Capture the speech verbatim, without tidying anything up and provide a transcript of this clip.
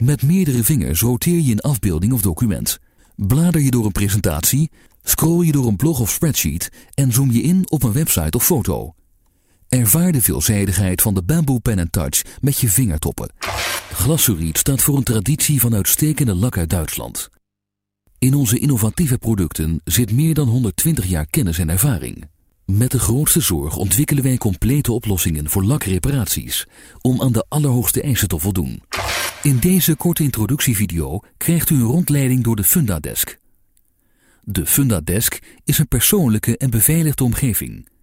Met meerdere vingers roteer je een afbeelding of document. Blader je door een presentatie, scroll je door een blog of spreadsheet en zoom je in op een website of foto. Ervaar de veelzijdigheid van de Bamboo Pen and Touch met je vingertoppen. Glasurit staat voor een traditie van uitstekende lak uit Duitsland. In onze innovatieve producten zit meer dan honderdtwintig jaar kennis en ervaring. Met de grootste zorg ontwikkelen wij complete oplossingen voor lakreparaties, om aan de allerhoogste eisen te voldoen. In deze korte introductievideo krijgt u een rondleiding door de Fundadesk. De Fundadesk is een persoonlijke en beveiligde omgeving